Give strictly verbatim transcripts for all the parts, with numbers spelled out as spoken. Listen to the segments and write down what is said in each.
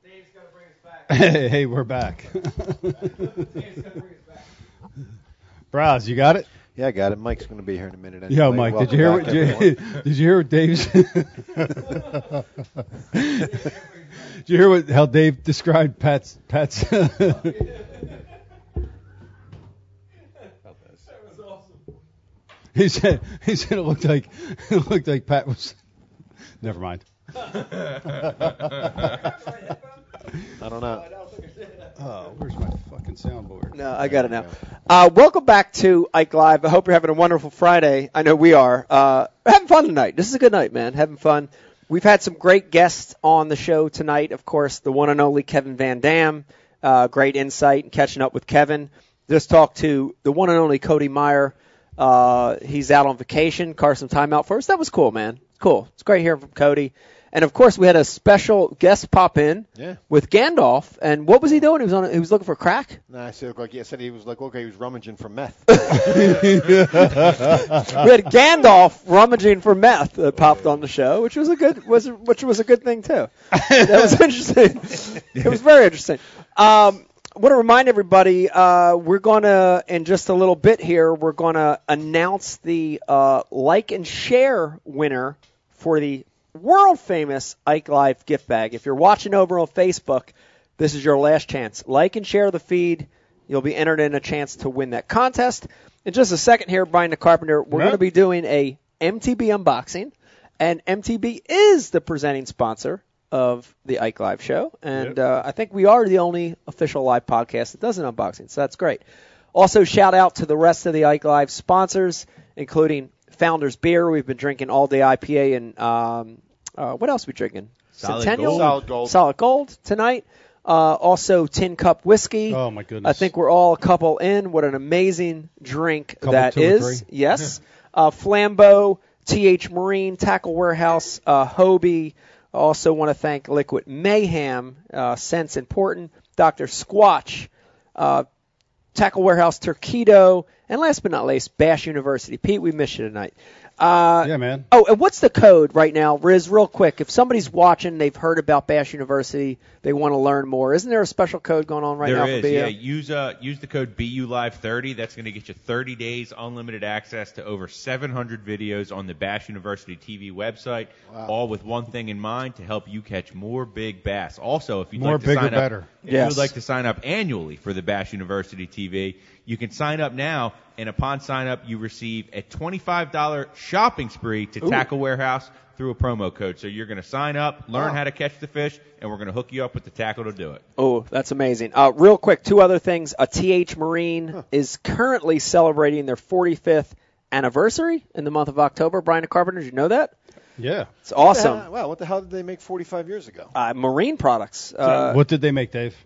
Dave's got to bring us back. Hey, hey, we're back. Dave's got to bring us back. Braz, you got it? Yeah, I got it. Mike's going to be here in a minute. Anyway. Yo, Mike, did you hear what Welcome back, did you, everyone. did you hear what Dave's Did you hear what how Dave described Pat's Pat's That was awesome. He said he said it looked like it looked like Pat was Never mind. I don't know. Oh, where's my fucking soundboard? No, I got it now. Uh, welcome back to Ike Live. I hope you're having a wonderful Friday. I know we are. Uh, we're having fun tonight. This is a good night, man. Having fun. We've had some great guests on the show tonight. Of course, the one and only Kevin Van Dam. Uh, great insight and catching up with Kevin. Just talked to the one and only Cody Meyer. Uh, he's out on vacation. Carved some time out for us. That was cool, man. Cool. It's great hearing from Cody. And of course, we had a special guest pop in Yeah. with Gandalf. And what was he doing? He was on. He was looking for crack. No, I said like yeah, I said he was like okay, he was rummaging for meth. We had Gandalf rummaging for meth that popped on the show, which was a good was which was a good thing too. That was interesting. It was very interesting. Um, I want to remind everybody uh, we're going to in just a little bit here we're going to announce the uh, like and share winner for the world famous Ike Live gift bag. If you're watching over on Facebook, this is your last chance. Like and share the feed. You'll be entered in a chance to win that contest. In just a second here, Brian the Carpenter, we're Yep. going to be doing a M T B unboxing, and M T B is the presenting sponsor of the Ike Live show, and Yep. uh, I think we are the only official live podcast that does an unboxing, so that's great. Also, shout out to the rest of the Ike Live sponsors, including Founders Beer. We've been drinking all day I P A, and um, uh, what else are we drinking? Solid Centennial? Gold. Solid Gold. Solid Gold tonight. Uh, also, Tin Cup Whiskey. Oh my goodness. I think we're all a couple in. What an amazing drink Couple that two or is. three. Yes. uh, Flambeau, T H Marine, Tackle Warehouse, uh, Hobie. I also want to thank Liquid Mayhem, uh, Sense Important, Doctor Squatch, uh, Tackle Warehouse, Turquito, and last but not least, Bash University. Pete, we miss you tonight. Uh, Yeah, man. Oh, and what's the code right now, Riz, real quick? If somebody's watching, they've heard about Bash University, they want to learn more, isn't there a special code going on right There now is, for B U? yeah. Use uh use the code B U Live thirty. That's going to get you thirty days unlimited access to over seven hundred videos on the Bash University T V website, all with one thing in mind, to help you catch more big bass. Also, if you'd More like to bigger, sign up, better. if Yes. you would like to sign up annually for the Bash University T V, you can sign up now, and upon sign up, you receive a twenty-five dollars shopping spree to Tackle Warehouse through a promo code. So you're going to sign up, learn how to catch the fish, and we're going to hook you up with the tackle to do it. Oh, that's amazing. Uh, real quick, two other things. A T H Marine is currently celebrating their forty-fifth anniversary in the month of October. Brian the Carpenter, did you know that? Yeah. It's awesome. Yeah, wow, what the hell did they make forty-five years ago? Uh, marine products. Uh, what did they make, Dave?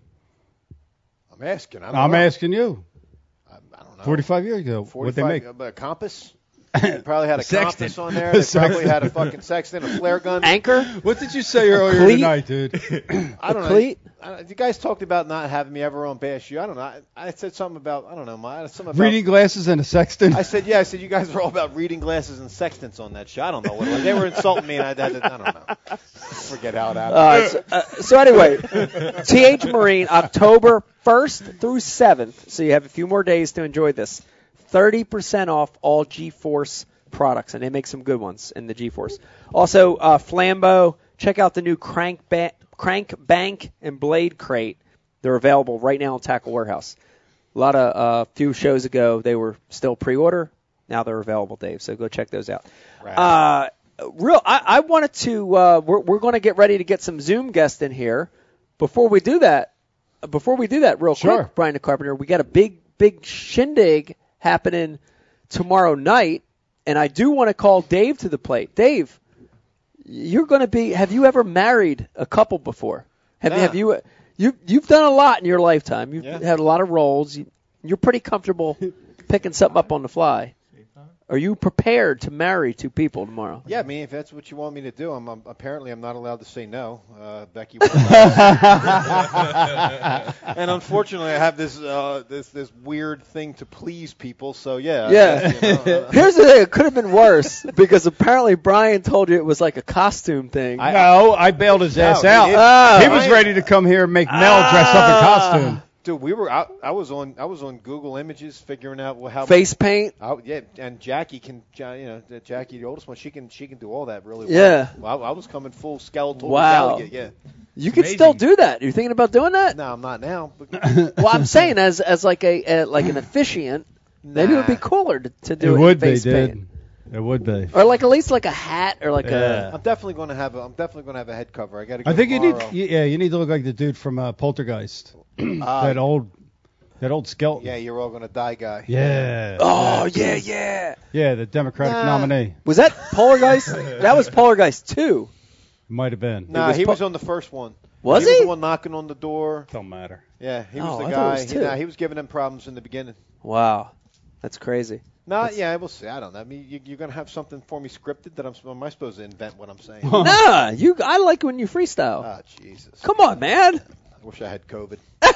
I'm asking. I don't I'm know. asking you. I, I don't know. forty-five years ago. What they make? Uh, a compass? They probably had a Sextant. compass on there. They Sextant. probably had a fucking sextant, a flare gun. Anchor? What did you say earlier Cleat? tonight, dude? I don't a know. cleat? I, you guys talked about not having me ever on Bash U. I don't know. I, I said something about, I don't know, my, something about. Reading glasses and a sextant. I said, yeah, I said, you guys are all about reading glasses and sextants on that show. I don't know what it was. They were insulting me, and I, I, I don't know. Forget how that Uh, so, uh, so anyway, T H Marine, October first through seventh, so you have a few more days to enjoy this. thirty percent off all G-Force products, and they make some good ones in the G-Force. Also, uh, Flambeau, check out the new Crank, ba- Crank Bank and Blade Crate. They're available right now in Tackle Warehouse. A lot of, a uh, few shows ago, they were still pre-order. Now they're available, Dave, so go check those out. Right. Uh, real, I, I wanted to, uh, we're, we're going to get ready to get some Zoom guests in here. Before we do that, before we do that real Sure. quick, Brian the Carpenter, we got a big, big shindig happening tomorrow night, and I do want to call Dave to the plate. Dave, you're going to be, have you ever married a couple before? Have, Nah. have you, you, you've done a lot in your lifetime. You've Yeah. had a lot of roles. You, you're pretty comfortable picking something up on the fly. Are you prepared to marry two people tomorrow? Yeah, I mean, if that's what you want me to do, I'm, I'm apparently I'm not allowed to say no. Uh, Becky. And unfortunately, I have this uh, this this weird thing to please people. So yeah. Yeah. You know, uh, Here's the thing. It could have been worse because apparently Brian told you it was like a costume thing. no, I bailed his ass No, out. he- Oh. he was ready to come here and make Mel dress up in costume. Dude, we were. I, I was on. I was on Google Images figuring out how. Face paint. I, yeah, and Jackie can. Ja- You know, Jackie, the oldest one, she can. She can do all that really well. Yeah. Well, I, I was coming full skeletal. Wow. Delegate, yeah. You can amazing. still do that. You're thinking about doing that? No, I'm not now. But Well, I'm saying as as like a, a like an officiant, maybe it would be Nah. cooler to, to It do it, would in be, face paint. dude. It would be. Or like at least like a hat or like Yeah. I'm definitely going to have. A, I'm definitely going to have a head cover. I got to. Go I think you need, tomorrow. yeah, you need to look like the dude from uh, Poltergeist, Uh, that old, that old skeleton. Yeah, you're all going to die, guy. Yeah. a. Oh yeah, yeah. Yeah, the Democratic Nah. nominee. Was that Poltergeist? That was Poltergeist two. Might have been. Nah, was he po- was on the first one. Was he? he? Was the one knocking on the door. Don't matter. Yeah, he was Oh, the I thought it guy. was He, two. nah, he was giving them problems in the beginning. Wow, that's crazy. No, That's- yeah, we'll see. I don't know. I mean, you, you're going to have something for me scripted that I'm. Am I supposed to invent what I'm saying? Nah, you. I like when you freestyle. Ah, Jesus. Come on, man. I wish I had COVID.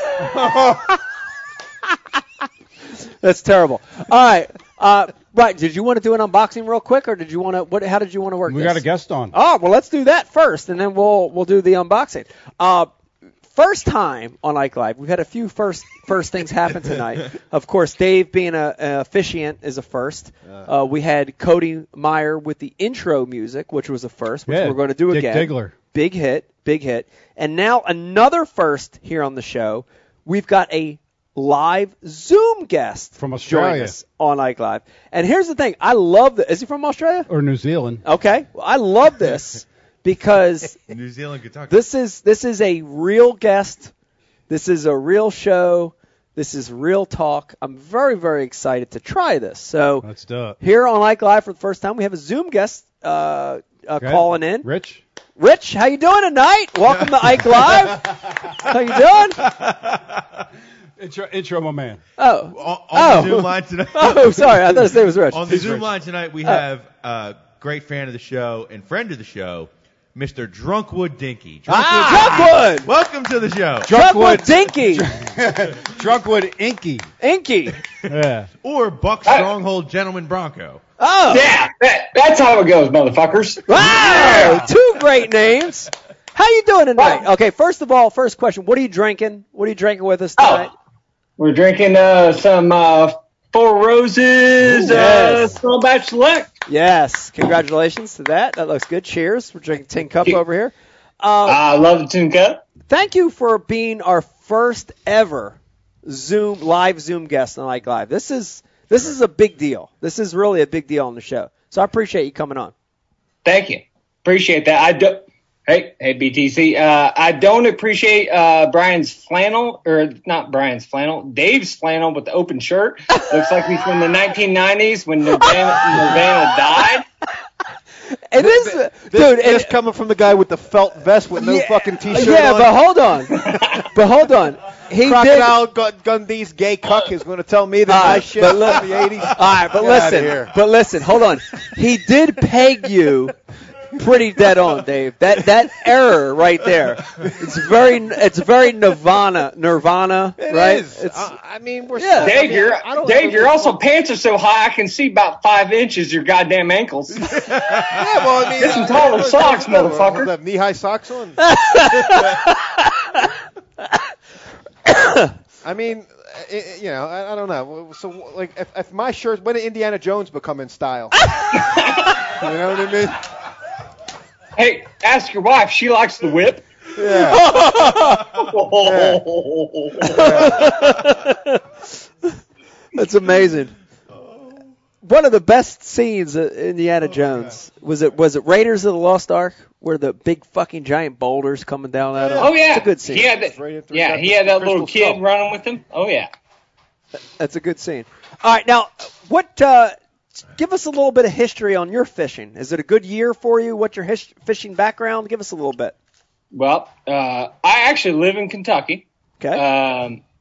That's terrible. All right, uh, right. Did you want to do an unboxing real quick, or did you want to? What? How did you want to work We this? got a guest on. Oh, well, let's do that first, and then we'll we'll do the unboxing. Uh, first time on Ike Live, we've had a few first first things happen tonight. Of course, Dave being a, a officiant is a first. Uh, we had Cody Meyer with the intro music, which was a first, which Yeah, we're going to do Dick again. Diggler. Big hit, big hit. And now another first here on the show. We've got a live Zoom guest From join Australia. us on Ike Live. And here's the thing. I love the. Is he from Australia? Or New Zealand. Okay. Well, I love this because New Zealand, Kentucky. this is this is a real guest. This is a real show. This is real talk. I'm very, very excited to try this. So Let's do it. here on Ike Live for the first time, we have a Zoom guest uh, uh, Okay. calling in. Rich? Rich, how you doing tonight? Welcome to Ike Live. How you doing? Intro, intro, my man. Oh, on on Oh. the Zoom line tonight. oh, sorry. I thought his name was Rich. On the Zoom line tonight, Oh. we have a great fan of the show and friend of the show, Mister Drunkwood Dinky. Drunkwood, Ah, Drunkwood. welcome to the show. Drunkwood Dinky. Drunkwood Inky. Inky. Yeah. Or Buck Stronghold Gentleman Bronco. Oh. Yeah, that, that's how it goes, motherfuckers. Wow. Two great names. How you doing tonight? Okay, first of all, first question. What are you drinking? What are you drinking with us tonight? Oh, we're drinking uh, some uh, Four Roses Ooh, yes. uh, Small Batch Select. Yes. Congratulations to that. That looks good. Cheers. We're drinking Tin Cup over here. Uh, I love the Tin Cup. thank you for being our first ever Zoom live Zoom guest on Ike Live. This is this is a big deal. This is really a big deal on the show. So I appreciate you coming on. Thank you. Appreciate that. I do. Hey, hey, B T C. Uh, I don't appreciate uh, Brian's flannel, or not Brian's flannel, Dave's flannel with the open shirt. Looks like he's from the nineteen nineties when Nirvana, Nirvana died. It is, This, dude. this it- coming from the guy with the felt vest with no yeah, fucking t-shirt Yeah, on. but hold on. But hold on. He Crocodile Gun- Gundy's gay cuck is going to tell me that All my right, shit but from look- the eighties. did. All right, but Get outta listen. here. But listen. Hold on. He did peg you pretty dead on, Dave. That that error right there. It's very it's very Nirvana, Nirvana, It right? is. It's Uh, I mean, we're Yeah. I Dave, mean, your I don't Dave, know. your also pants are so high I can see about five inches your goddamn ankles. Yeah, well, I mean, Get some taller socks, motherfucker. Have knee-high socks on. I mean, i i- you know, I, I don't know. So, like, if, if my shirts, when did Indiana Jones become in style? You know what I mean? Hey, ask your wife. She likes the whip. Yeah. That's amazing. One of the best scenes of Indiana Jones was it was it Raiders of the Lost Ark where the big fucking giant boulders coming down at him. Oh yeah, it's a good scene. He had that, Right after yeah, got he the had that crystal little kid skull. running with him. Oh yeah. That's a good scene. All right, now what? Uh, give us a little bit of history on your fishing. Is it a good year for you? What's your his- fishing background? Give us a little bit. Well, uh, I actually live in Kentucky. Okay. Um,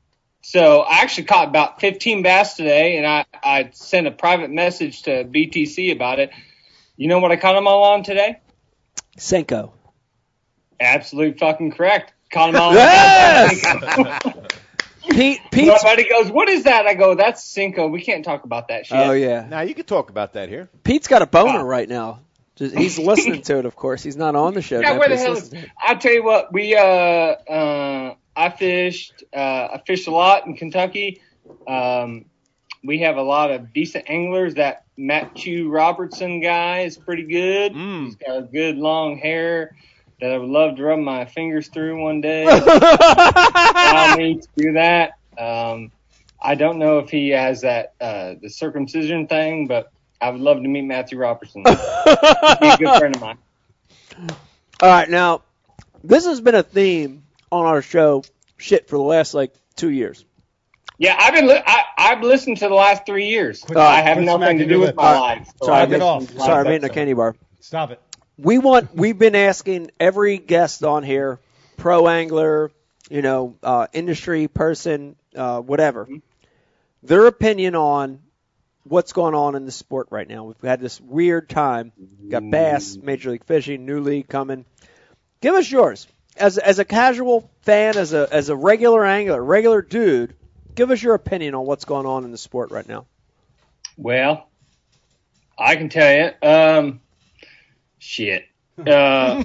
So I actually caught about fifteen bass today, and I, I sent a private message to B T C about it. You know what I caught them all on today? Senko. Absolute fucking correct. Caught them all Yes! on Pete, Pete's, Somebody goes, what is that? I go, that's Cinco. We can't talk about that shit. oh, yeah. Now you can talk about that here. Pete's got a boner Oh. right now. Just, he's listening to it, of course. He's not on the show. Yeah, now, where but the he's hell is? listening to it. I'll tell you what. We uh, uh, I fished. Uh, I fished a lot in Kentucky. Um, we have a lot of decent anglers. That Matthew Robertson guy is pretty good. Mm. He's got a good long hair that I would love to rub my fingers through one day. Allow me to do that. Um, I don't know if he has that uh, the circumcision thing, but I would love to meet Matthew Robertson. He's a good friend of mine. All right, now, this has been a theme on our show, shit, for the last, like, two years. Yeah, I've been. Li- I, I've listened to the last three years. Quit- I have quit nothing to smacking do your with lips. my Uh, life. So sorry, I I'm get eating, off. listened to the sorry, I'm last eating a episode. candy bar. Stop it. We want. We've been asking every guest on here, pro angler, you know, uh, industry person, uh, whatever, their opinion on what's going on in the sport right now. We've had this weird time. Got bass, Major League Fishing, new league coming. Give us yours as as a casual fan, as a as a regular angler, regular dude. Give us your opinion on what's going on in the sport right now. Well, I can tell you. Um, shit. Uh,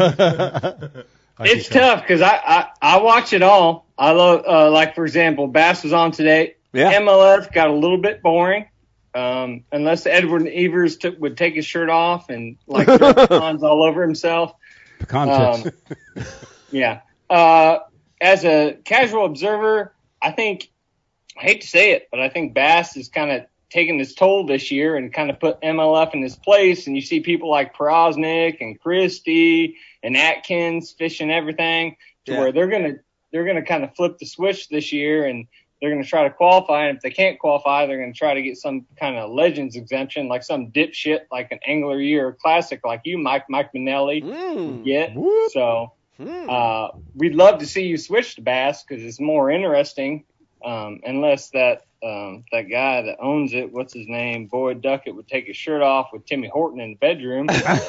it's tough because I, I I watch it all. I love uh, like for example, Bass was on today. Yeah. M L F got a little bit boring. Um, unless Edward Evers took, would take his shirt off and like throw pecans all over himself. Pecan Um, tips. Yeah. Uh, as a casual observer, I think, I hate to say it, but I think Bass is kind of taking its toll this year and kind of put M L F in his place. And you see people like Prosnick and Christie and Atkins fishing everything to Yeah. where they're going to, they're going to kind of flip the switch this year and they're going to try to qualify. And if they can't qualify, they're going to try to get some kind of legends exemption, like some dipshit, like an Angler Year Classic, like you, Mike, Mike Minnelli, Mm. get. Whoop. So, Hmm. uh, we'd love to see you switch to bass because it's more interesting. Um, unless that um, that guy that owns it, what's his name, Boyd Duckett, would take his shirt off with Timmy Horton in the bedroom.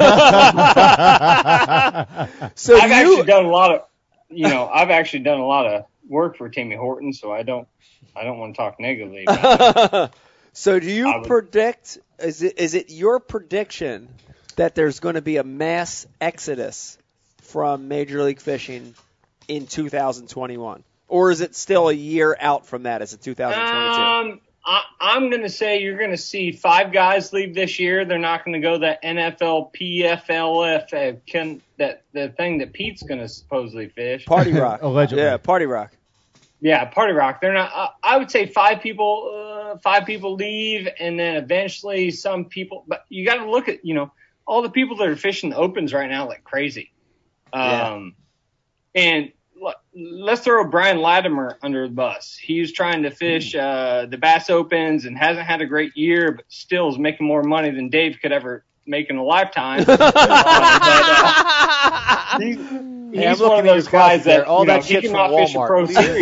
So I've you, actually done a lot of, you know, I've actually done a lot of work for Timmy Horton, so I don't, I don't want to talk negatively about him. so do you I would- predict? Is it is it your prediction that there's going to be a mass exodus from Major League Fishing in two thousand twenty-one, or is it still a year out from that? Is it two thousand twenty-two? Um, I, I'm going to say you're going to see five guys leave this year. They're not going to go that N F L P F L F, uh, can, that the thing that Pete's going to supposedly fish. Party Rock, Allegedly. Yeah, Party Rock. Yeah, Party Rock. They're not. Uh, I would say five people. Uh, five people leave, and then eventually some people. But you got to look at you know all the people that are fishing the opens right now like crazy. Um, and l- let's throw Brian Latimer under the bus. He's trying to fish uh, the Bass Opens and hasn't had a great year, but still is making more money than Dave could ever make in a lifetime. uh, but, uh, he's Hey, I'm he's looking one of at your those guys glasses there. that All you know, that he shit's cannot from fish a Walmart. pro What are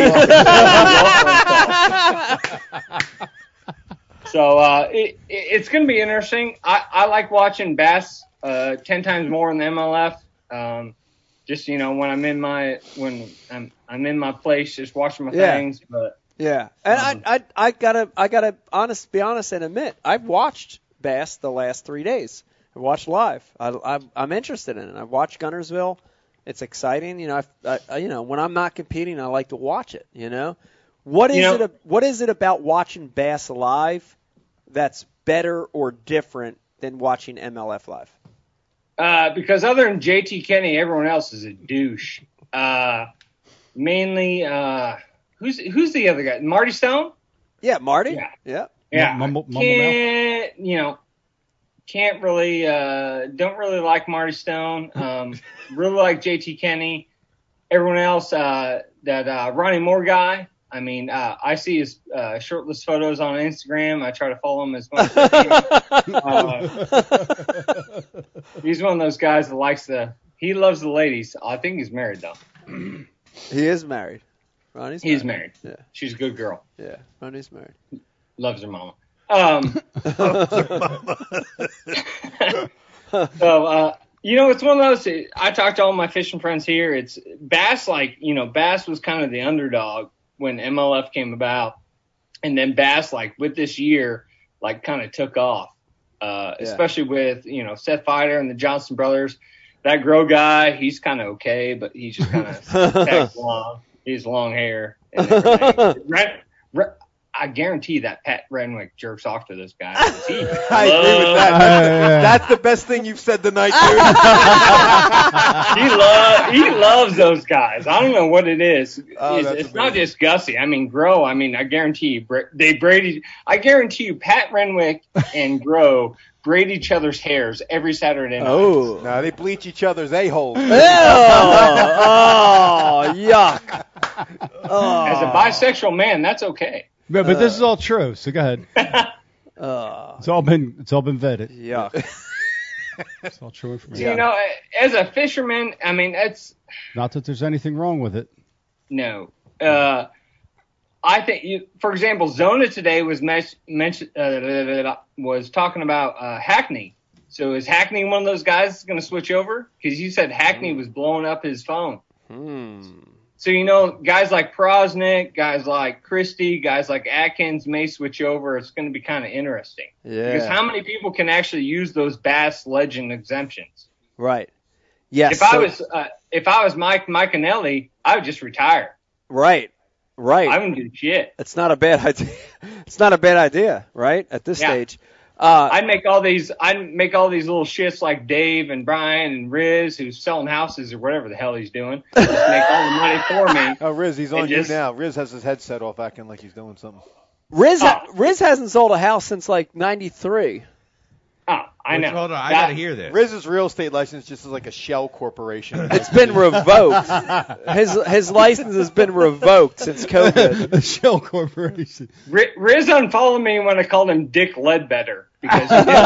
you series. So uh, it, it, it's going to be interesting. I, I like watching bass uh, ten times more in the M L F. Um, just you know when I'm in my when I'm I'm in my place, just watching my Yeah. things. But Yeah, and Um, I, I, I gotta, I gotta, honest, be honest and admit, I've watched Bass the last three days. I watched live. I, I, I'm interested in it. I've watched Gunnersville. It's exciting. You know, I, I, you know, when I'm not competing, I like to watch it. You know, what is You know- it? a- What is it about watching Bass live that's better or different than watching M L F live? uh, because other than J T Kenny, everyone else is a douche. Uh, mainly, uh, who's who's the other guy? Marty Stone. Yeah, Marty. Yeah. Yeah. Yeah, Mumble- mumble can't you know? Can't really, uh, don't really like Marty Stone. Um, really like J T Kenny. Everyone else, uh, that uh, Ronnie Moore guy. I mean, uh, I see his uh, shirtless photos on Instagram. I try to follow him as much as I can. Uh, he's one of those guys that likes the. He loves the ladies. I think he's married though. He is married. Ronnie's He's married. married. Yeah. She's a good girl. Yeah, Ronnie's married. Loves her mama. Um, so, uh, you know, it's one of those, I talked to all my fishing friends here. It's Bass, like, you know, Bass was kind of the underdog when M L F came about. And then Bass, like, with this year, like, kind of took off, uh, Yeah. especially with, you know, Seth Fighter and the Johnson brothers. That Grow guy, he's kind of okay, but he's just kind of tags along. He's long hair and everything. Ren, Ren, I guarantee that Pat Renwick jerks off to this guy. He I agree with that. Uh, That's, yeah. that's the best thing you've said tonight, dude. he, lo- he loves those guys. I don't know what it is. Oh, it's that's it's not amazing. just Gussie. I mean, Grow. I mean, I guarantee you, Bra- they braid. I guarantee you, Pat Renwick and Grow braid each other's hairs every Saturday night. Oh. No, they bleach each other's a-holes. Ew. Oh, yuck. Oh. As a bisexual man, that's okay. But, but this is all true. So go ahead. Oh, It's all been it's all been vetted. yuck. It's all true So, information. you know, as a fisherman, I mean, that's Not that there's anything wrong with it. no. Uh, I think, you, for example, Zona today was mes- mentioned uh, was talking about uh, Hackney. So is Hackney one of those guys that's going to switch over? Because you said Hackney was blowing up his phone. Hmm. So, you know, guys like Prosnick, guys like Christie, guys like Atkins may switch over. It's going to be kind of interesting. Because Yeah. how many people can actually use those Bass Legend exemptions? Right. Yes. If I so- was uh, if I was Mike Micanelli, I would just retire. right. Right. I wouldn't do shit. It's not a bad idea. It's not a bad idea, right? At this Yeah. stage. Uh, I'd make all these I'd make all these little shits like Dave and Brian and Riz who's selling houses or whatever the hell he's doing. Just make all the money for me. Oh, Riz, he's on And you just- now. Riz has his headset off acting like he's doing something. Riz, ha- Oh. Riz hasn't sold a house since like ninety-three. Oh, I know. Hold on, I That- gotta hear this. Riz's real estate license just is like a shell corporation. It's been revoked. His his license has been revoked since COVID. The Shell Corporation. Ri- Riz unfollowed me when I called him Dick Ledbetter because he didn't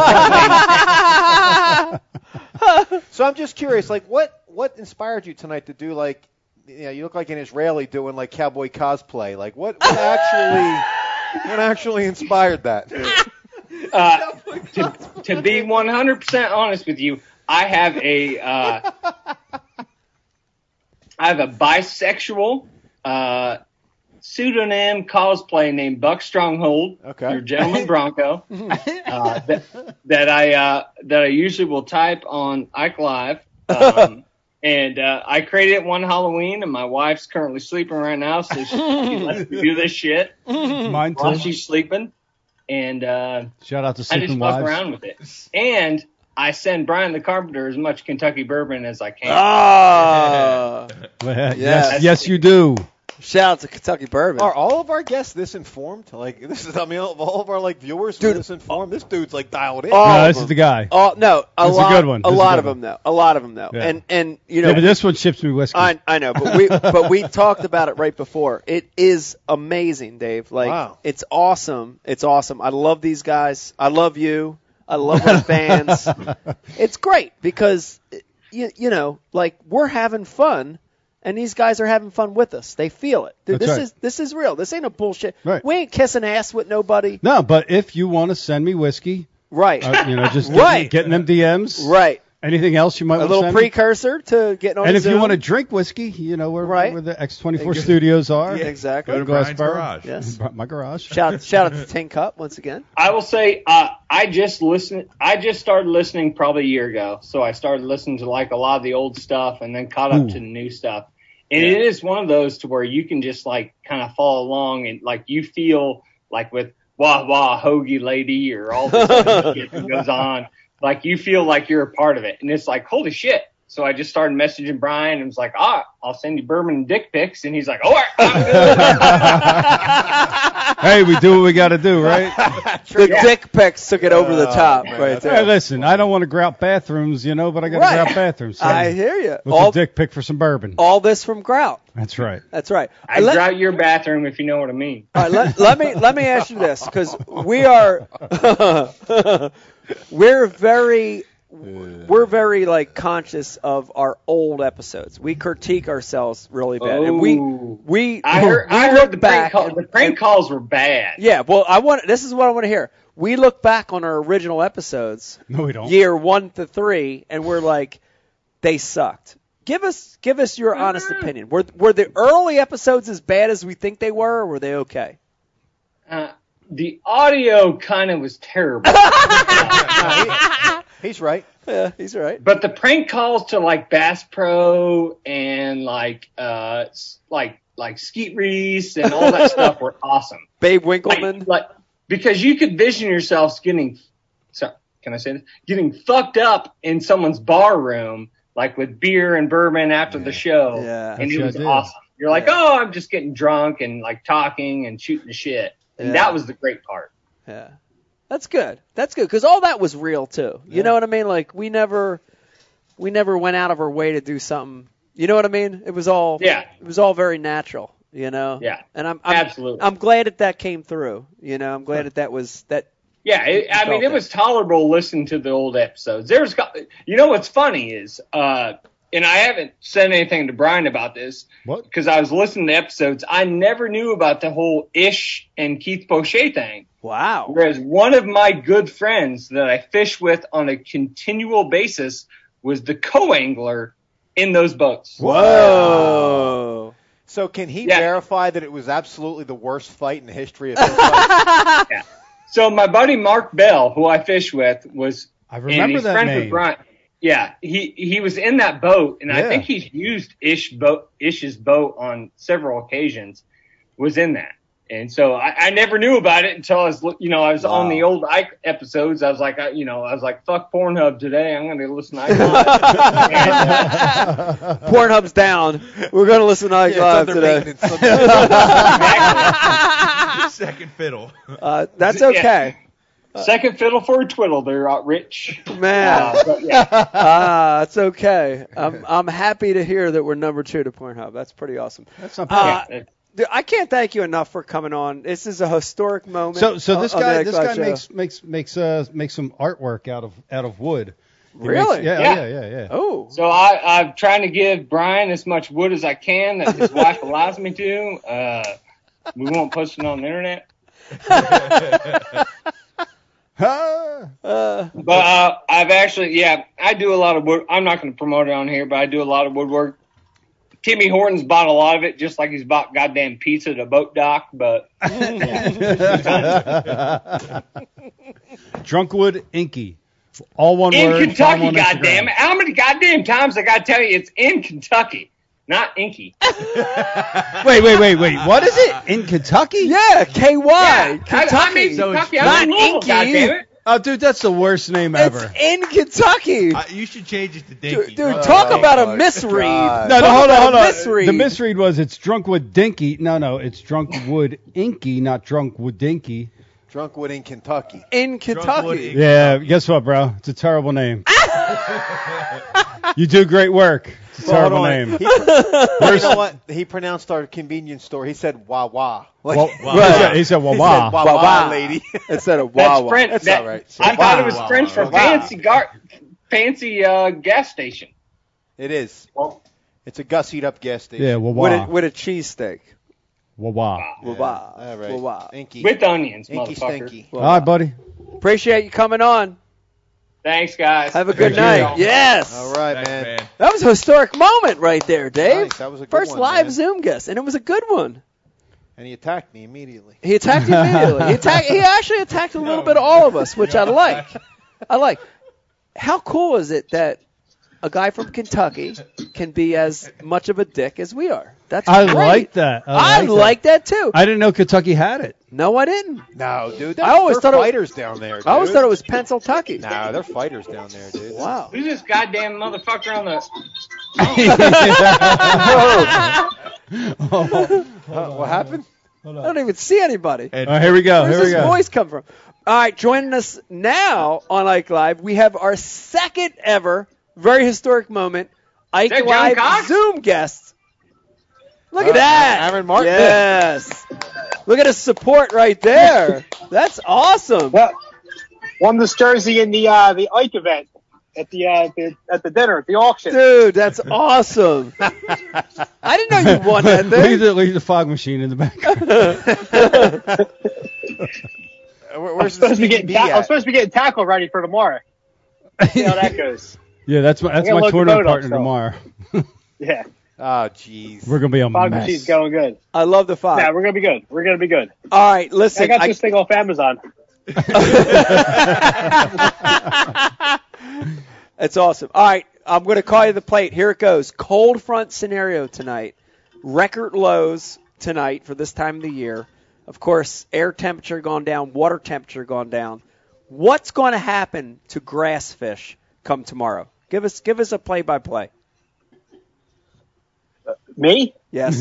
tell me. So I'm just curious, like, what what inspired you tonight to do, like, you know, you look like an Israeli doing like cowboy cosplay. Like, what, what actually what actually inspired that? Uh, to, to be one hundred percent honest with you, I have a uh, I have a bisexual uh, pseudonym cosplay named Buck Stronghold, Okay. your gentleman Bronco, uh, that, that I uh, that I usually will type on Ike Live. Um, and uh, I created it one Halloween, and my wife's currently sleeping right now, so she, she lets me do this shit Mine while too. she's sleeping. And uh, Shout out to I just Sleeping fuck Wives. around with it. And I send Brian the Carpenter as much Kentucky bourbon as I can. Ah. Well, Yes. yes, yes, you do. Shout out to Kentucky Bourbon. Are all of our guests this informed? Like, this is, I mean, all of our like viewers are Dude. this informed. This dude's like dialed in. Oh, No, of this them. is the guy. Oh no, a This is a lot, good one. a This is a lot good of one. them though, a lot of them though, Yeah. and and you know, Yeah, but this one ships me whiskey. I I know, but we but we talked about it right before. It is amazing, Dave. Like Wow. it's awesome. It's awesome. I love these guys. I love you. I love our fans. It's great because you you know, like we're having fun. And these guys are having fun with us. They feel it. Dude, That's this right. is this is real. This ain't a bullshit. Right. We ain't kissing ass with nobody. No, but if you want to send me whiskey, Right. uh, you know, just Right. getting, getting them D Ms. Right. Anything else you might A want little to send me? precursor to getting on And the if you Zoom. want to drink whiskey, you know where, Right. where the X twenty-four studios are. Yeah, exactly. Go to Glassboro. Brian's Garage. Yes. My garage. Shout shout out to Tin Cup once again. I will say uh, I just listened. I just started listening probably a year ago. So I started listening to like a lot of the old stuff and then caught up Ooh. to the new stuff. And it is one of those to where you can just like kind of follow along and like you feel like with wah wah hoagie lady or all this other shit that goes on, like you feel like you're a part of it. And it's like, holy shit. So I just started messaging Brian and was like, ah, I'll send you bourbon and dick pics. And he's like, all right, I'm good. Hey, we do what we got to do, right? The dick pics took it over the Oh, top man, right that's- Hey, there. listen, I don't want to grout bathrooms, you know, but I got to Right. grout bathrooms. So I hear you. What's All, a dick pic for some bourbon? all this from Grout. That's right. That's right. I let, grout your bathroom if you know what I mean. all right, let, let me let me ask you this because we are we're very we're very like conscious of our old episodes. We critique ourselves really bad, and we Ooh. we I heard, we I look heard the prank, back call, and- the prank and- calls were bad. Yeah, well, I want this is what I want to hear. We look back on our original episodes, No, we don't. year one to three, and we're like, they sucked. Give us give us your honest opinion. Were were the early episodes as bad as we think they were, or were they okay? Uh, the audio kind of was terrible. He's right. Yeah, he's right. But the prank calls to like Bass Pro and like uh s- like like Skeet Reese and all that stuff were awesome. Babe Like, Winkleman. like because you could vision yourselves getting sorry, can I say this? Getting fucked up in someone's bar room, like with beer and bourbon after the show. Yeah. And That's it the was idea. awesome. You're like, oh, I'm just getting drunk and like talking and shooting the shit. And Yeah. that was the great part. Yeah, that's good. That's good because all that was real too. You know what I mean? Like we never, we never went out of our way to do something. You know what I mean? It was all. Yeah. It was all very natural. You know. Yeah. And I'm, I'm Absolutely. I'm glad that that came through. You know, I'm glad that that was that. Yeah, it, I mean, felt it it. was tolerable listening to the old episodes. There's, got- you know, what's funny is, uh, and I haven't said anything to Brian about this What? because I was listening to episodes. I never knew about the whole Ish and Keith Boucher thing. Wow. Whereas one of my good friends that I fish with on a continual basis was the co-angler in those boats. Whoa. So can he Yeah. verify that it was absolutely the worst fight in the history of fish fights? Yeah. So my buddy Mark Bell, who I fish with, was I and remember he's that friends name. with Brian. Yeah, he he was in that boat, and I Yeah. think he's used Ish boat Ish's boat on several occasions. Was in that, and so I, I never knew about it until I was, you know, I was on the old Ike episodes. I was like, I, you know, I was like, fuck Pornhub today. I'm going to listen to Ike Live. And, uh, Pornhub's down. We're gonna listen to Ike Yeah, Live it's under today. maintenance. Second fiddle. Uh, that's okay, second fiddle for a twiddle there, uh, Rich. man. Uh, but yeah, Ah, it's okay. I'm I'm happy to hear that we're number two to Pornhub. That's pretty awesome. That's not Uh, yeah. Dude, I can't thank you enough for coming on. This is a historic moment. So, so this on the guy, Ike this Live guy show. makes makes makes uh makes some artwork out of out of wood. He Really? makes- yeah, Yeah. yeah, yeah, yeah. Oh, So I, I'm trying to give Brian as much wood as I can that his wife allows me to. Uh, we won't post it on the internet. Ah. uh, But uh, I've actually, yeah, I do a lot of wood. I'm not going to promote it on here, but I do a lot of woodwork. Timmy Horton's bought a lot of it, just like he's bought goddamn pizza at a boat dock. But Drunkwood Inky. All one in word. Kentucky, follow him on Instagram. goddamn it! How many goddamn times I got to tell you it's in Kentucky, not Inky? Wait, wait, wait, wait. What is it? In Kentucky? yeah, K Y, I, Kentucky. I mean So it's Kentucky. I'm in not Louisville, Inky. goddamn it. Oh, dude, that's the worst name ever. It's in Kentucky. Uh, you should change it to Dinky. Dude, dude Uh, talk Oh about a my misread. God. No, no, Talk hold on, about hold a on. misread. The misread was it's Drunkwood Dinky. No, no, it's Drunkwood Inky, not Drunkwood Dinky. Drunkwood in Kentucky. in Kentucky. Drunkwood. Yeah, guess what, bro? It's a terrible name. You do great work. It's a Well, terrible hold on. name. He, you know what? He pronounced our convenience store. He said wah wah. Like, Well, Wow. he said, he said, well, he wow. said wah Wah, wah, wah. lady. Instead of That's Wawa. French. That's that- all right. I thought it Wow, was wow, French wow, for wow. fancy gar- fancy uh, gas station. It is. Well, It's a gussied up gas station. Yeah, well, With a, wow. with a cheesesteak. Well, wow. Yeah. Wah-wah. All right. Wah-wah. Inky. with onions, Inky motherfucker. stinky. All right, buddy. Appreciate you coming on. Thanks, guys. Have a good Thank you. night. Yes. All right, Thanks, man. man. That was a historic moment right there, Dave. Nice. That was a good First one, live man. Zoom guest, and it was a good one. And he attacked me immediately. He attacked you immediately. He attacked. He actually attacked a little bit of all of us, which I like. I like. How cool is it that a guy from Kentucky can be as much of a dick as we are? That's I great. like that. I, like like that, too. I didn't know Kentucky had it. No, I didn't. No, dude. I always they're thought it was- fighters down there. Dude. I always thought it was Pennsyltucky. No, they're fighters down there, dude. Wow. Who's this goddamn motherfucker on the? Uh, what happened? I don't even see anybody. And All right, here we go. Where's Here we this go. voice come from? All right, joining us now on Ike Live, we have our second ever, very historic moment, Ike Is that John Live Cox? Zoom guest. Look Uh, at that. Aaron Martin. Yes. Look at his support right there. That's awesome. Well, won this jersey in the uh, the Ike event. at the, uh, the at the dinner at the auction. Dude, that's awesome. I didn't know you won that Leave thing. the, leave the fog machine in the back. Uh, where- I'm Where's the supposed to be getting C D ta- I'm at? supposed to be getting tackle ready for tomorrow. See how that goes. Yeah, that's my that's gotta my load the tournament boat up, partner so. tomorrow. Yeah, Oh, jeez. We're gonna be a fog mess. machine's going good. I love the five. Yeah, we're gonna be good. We're gonna be good. All right, listen. I got I- this thing off Amazon. That's awesome. All right, I'm going to call you the plate. Here it goes. Cold front scenario tonight. Record lows tonight for this time of the year. Of course, air temperature gone down, water temperature gone down. What's going to happen to grass fish come tomorrow? Give us give us a play by play. Me? Yes.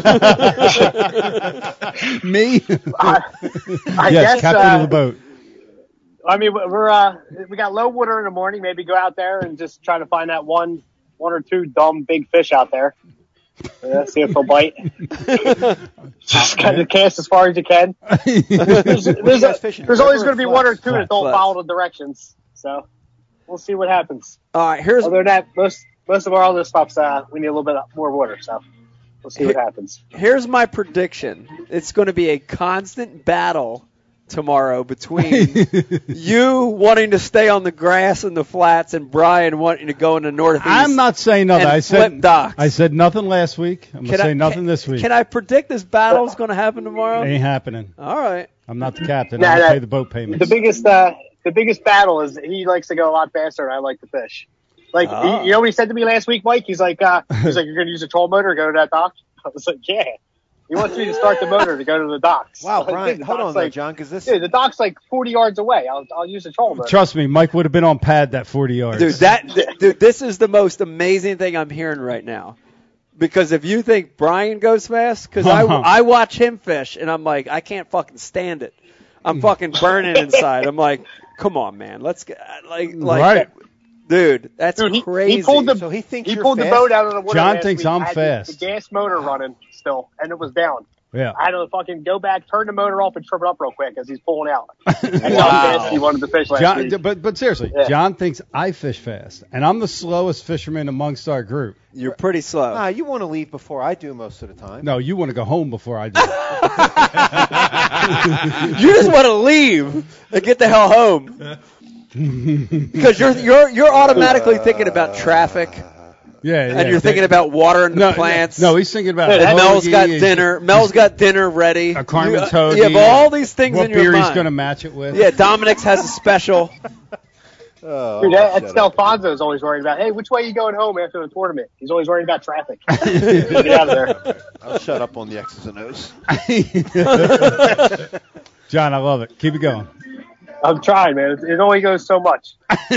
Me? I, I yes, guess. captain uh, of the boat. I mean, we're uh, we got low water in the morning. Maybe go out there and just try to find that one, one or two dumb big fish out there. Yeah, see if they'll bite. Just kind of cast as far as you can. There's, there's, guys a- fishing, there's river always or going to be flats? one or two Flats. that don't Flats. follow the directions. So we'll see what happens. All right, here's Other than that, most most of our other stuff's uh, we need a little bit more water. So we'll see what happens. here's my prediction. It's going to be a constant battle tomorrow between you wanting to stay on the grass and the flats and Brian wanting to go in the northeast. I'm not saying nothing. and I flip said docks. I said nothing last week. I'm gonna Can I- say nothing can- this week. Can I predict this battle is going to happen tomorrow? Ain't happening. All right. I'm not the captain. Nah, I nah. pay the boat payments. The biggest uh, the biggest battle is he likes to go a lot faster, and I like to fish. Like Ah. he, you know what he said to me last week, Mike? He's like, uh, he's like, you're going to use a troll motor to go to that dock? I was like, yeah. He wants me to start the motor to go to the docks. Wow, I'm like, Brian, dude, the hold dock's on there, like, John, because this. Dude, the dock's like forty yards away. I'll I'll use a troll motor. Trust me, Mike would have been on pad that forty yards. Dude, that th- dude, this is the most amazing thing I'm hearing right now. Because if you think Brian goes fast, because I, I watch him fish, and I'm like, I can't fucking stand it. I'm fucking burning inside. I'm like, come on, man, let's get like like, Right. dude, that's Dude, he, crazy. he pulled the So he thinks he you're pulled the fast? boat out of the water. John last thinks week. I'm I had fast. The, the gas motor running still, and it was down. Yeah. I had to fucking go back, turn the motor off, and trip it up real quick as he's pulling out. That's Wow. how fast he wanted to fish last John, week. but but seriously, Yeah. John thinks I fish fast, and I'm the slowest fisherman amongst our group. You're pretty slow. Ah, you want to leave before I do most of the time. No, you want to go home before I do. You just want to leave and get the hell home. Because you're you're you're automatically thinking about traffic, Yeah, yeah. and you're thinking about watering the no, plants. No, he's thinking about Yeah, and Mel's hoagie got and dinner. Mel's got dinner ready. A Carmen's you, hoagie. you have all these things what in your beer mind. he's going to match it with. Yeah, Dominic's has a special. Oh, Dude, that, shut that's up. Delfonso's always worried about, hey, which way are you going home after the tournament? He's always worried about traffic. Get out of there. I'll shut up on the X's and O's. John, I love it. Keep it going. I'm trying, man. It, it only goes so much. You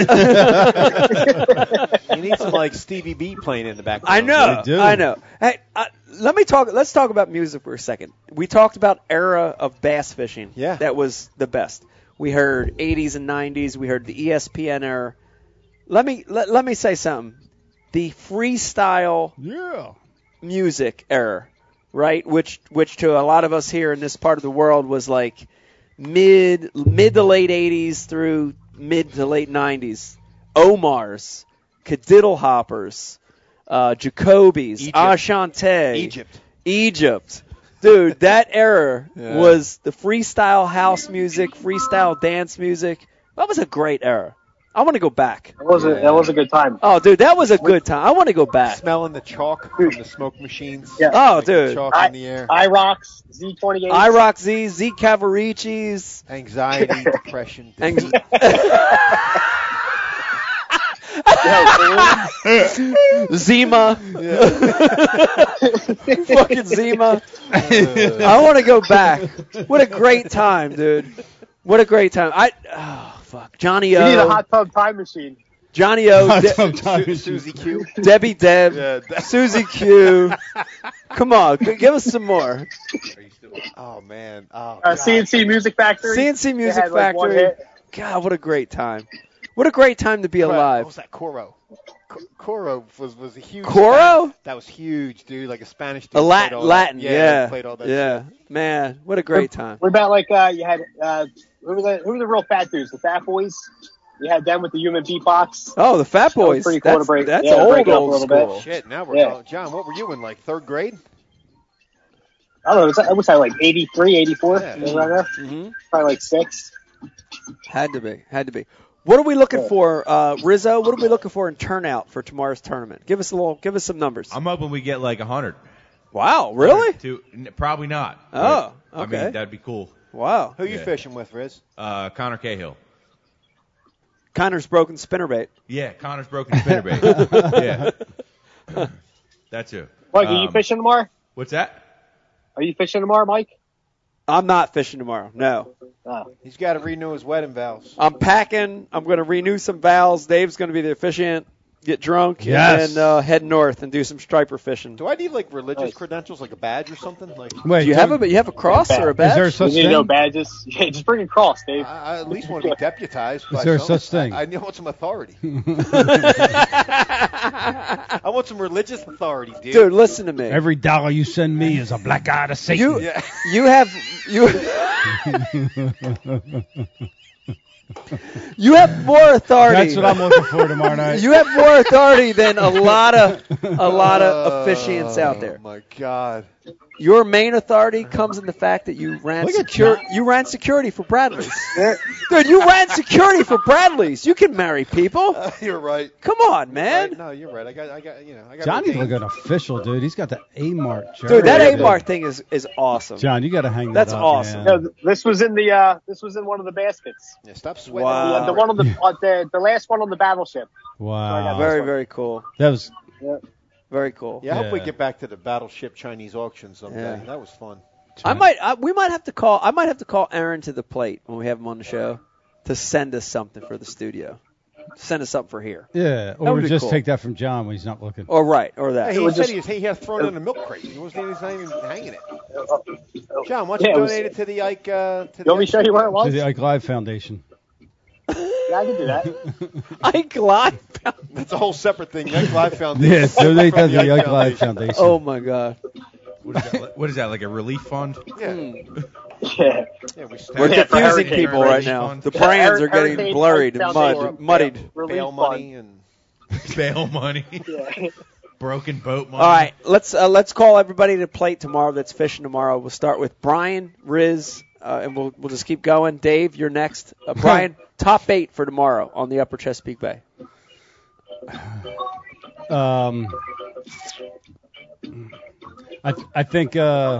need some like Stevie B playing in the background. I know. They do. I know. Hey, uh, let me talk. Let's talk about music for a second. We talked about era of bass fishing. Yeah. That was the best. We heard eighties and nineties. We heard the E S P N era. Let me let, let me say something. The freestyle Yeah. music era, right? Which which to a lot of us here in this part of the world was like mid mid to late eighties through mid to late nineties. Omar's, Cadiddle Hoppers, uh, Jacoby's, Egypt. Ashante, Egypt. Egypt. Dude, that era Yeah. was the freestyle house music, freestyle dance music. That was a great era. I want to go back. That was a, that was a good time. Oh, dude, that was a good time. I want to go back. Smelling the chalk from the smoke machines. Yeah. Oh, Like the dude. Chalk I, in the air. IROX, Z twenty-eight. IROC Z, Z Cavaricci's. Anxiety, depression, And- defeat. Zima. Fucking Zima. I want to go back. What a great time, dude. What a great time. I oh fuck. Johnny We need a O. hot tub time machine. Johnny O. De- Sometimes Susie Q. Debbie Deb. Yeah, that- Susie Q. Come on, g- give us some more. Oh man. Oh, Uh, God. C N C Music Factory. C N C They Music had, like, one Factory. hit. God, what a great time. What a great time to be What alive. was that? Coro. Co- Coro was was a huge. Coro? Spanish- that was huge, dude. Like a Spanish dude. A played Latin, all that- Latin, Yeah. yeah, they Played all that yeah, shit. man, what a great time. What about like uh, you had uh, who were the who were the real fat dudes? The Fat Boys. You had them with the human beatbox. Oh, the Fat That was Boys. pretty cool that's to break- that's yeah, to old, break it up a old little bit. school. Shit, now we're Yeah. going. John, what were you in, like third grade? I don't know. Was that, was that like eighty-three, eighty-four? Yeah. Right there? hmm Probably like six. Had to be. Had to be. What are we looking Yeah. for, uh, Rizzo? What are we looking for in turnout for tomorrow's tournament? Give us a little. Give us some numbers. I'm hoping we get like a hundred. Wow, really? To, n- probably not. Oh, but, I okay. mean, that'd be cool. Wow. Who you Yeah. fishing with, Riz? Uh, Connor Cahill. Connor's broken spinnerbait. Yeah, Connor's broken spinnerbait. yeah. That's who. Mike, are you Um, fishing tomorrow? What's that? Are you fishing tomorrow, Mike? I'm not fishing tomorrow. No. Oh. He's got to renew his wedding vows. I'm packing. I'm going to renew some vows. Dave's going to be the officiant. Get drunk Yes. and then uh, head north and do some striper fishing. Do I need like religious Nice. credentials, like a badge or something? Like, Wait, Do you have a you have a cross or a Is there badge? such You need no thing? badges. Yeah, just bring a cross, Dave. I, I at least want to be deputized. By there someone. such thing? I, I want some authority. I want some religious authority, dude. Dude, listen to me. Every dollar you send me is a black eye to Satan. You Yeah. you have you you have more authority. That's what I'm looking for tomorrow night. You have more authority than a lot of a lot of officiants out there. Oh my God. Your main authority comes in the fact that you ran Look at secur- John. you ran security for Bradley's. Dude, you ran security for Bradley's. You can marry people. Uh, you're right. Come on, Right. man. No, you're right. I got, I got, you know, I got. Johnny's ordained. looking official, dude. He's got the A mark. Dude, that Yeah, A dude. mark thing is is awesome. John, you got to hang that That's up, awesome. man. No, this was in the uh, this was in one of the baskets. Yeah, stop sweating. Wow. Uh, the one on the uh, the the last one on the battleship. Wow. Very very cool. That was Very cool. Yeah, I hope we Yeah. get back to the battleship Chinese auction someday. Yeah. That was fun. I might I, we might have to call I might have to call Aaron to the plate when we have him on the show to send us something for the studio. Send us something for here. Yeah, That or would be just cool. take that from John when he's not looking. Or right, or that. Hey, he was said just- he, was, he had thrown it in a milk crate. He wasn't he's not even hanging it. John, why don't Yeah, you it was- donate it to the Ike? Uh, to the You want me to show you where it To was? the Ike Live Foundation. Yeah, I can do that. I glide. That's a whole separate thing. Ike Live Foundation. Yeah, donate that From to the Ike Live Foundation. Oh my god. What is that? What is that? Like a relief fund? Yeah, Yeah. yeah. We stand We're Yeah, for confusing hurricane people relief right now. fund. The brands are Hurricane getting Hurricane blurred and Foundation. mud, muddied. Relief bail fund. money and Bail money. Yeah. Broken boat money. All right, let's uh, let's call everybody to plate tomorrow. That's fishing tomorrow. We'll start with Brian, Riz, uh, and we'll we'll just keep going. Dave, you're next. Uh, Brian, top eight for tomorrow on the Upper Chesapeake Bay. Um, I I think uh,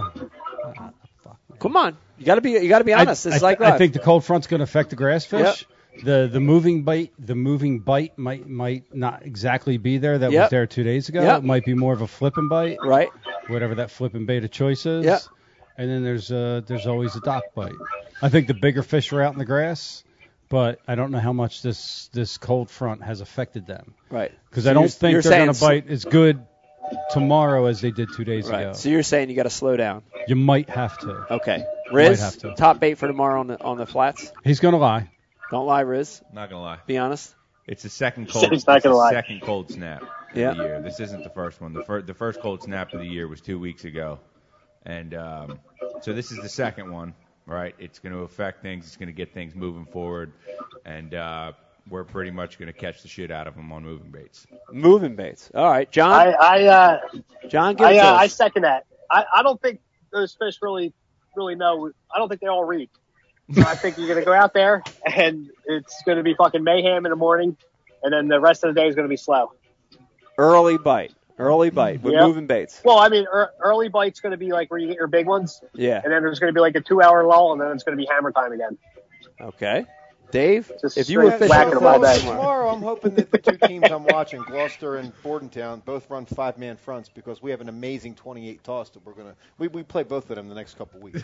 Come on, you got to be you got to be I, honest. This I, is like I live. think the cold front's going to affect the grass fish. The the moving bite the moving bite might might not exactly be there. That Yep. was there two days ago. Yep. It might be more of a flipping bite, right. whatever that flipping bait of choice is. Yep. And then there's uh there's always a dock bite. I think the bigger fish are out in the grass, but I don't know how much this this cold front has affected them. Right. Because So I don't you're- think you're they're going to saying- bite as good tomorrow as they did two days Right. ago. So you're saying you got to slow down. You might have to. Okay. Riz, have to. top eight for tomorrow on the on the flats. He's going to lie. Don't lie, Riz. Not gonna lie. Be honest. It's the second He cold. said he's not it's the gonna lie. second cold snap of Yeah. the year. This isn't the first one. The first the first cold snap of the year was two weeks ago, and um, so this is the second one. Right? It's going to affect things. It's going to get things moving forward, and uh, we're pretty much going to catch the shit out of them on moving baits. Moving baits. All right, John. I I uh, John, give I, it to uh, I us. second that. I, I don't think those fish really really know. I don't think they all read. So I think you're gonna go out there and it's gonna be fucking mayhem in the morning, and then the rest of the day is gonna be slow. Early bite. Early bite with Yep. moving baits. Well, I mean, er, early bite's gonna be like where you get your big ones, Yeah. and then there's gonna be like a two hour lull, and then it's gonna be hammer time again. Okay. Dave, Just if you were straight fishing whacking the them all flats day. tomorrow, Tomorrow, I'm hoping that the two teams I'm watching, Gloucester and Bordentown, both run five-man fronts because we have an amazing twenty-eight toss that we're gonna. We, we play both of them the next couple weeks.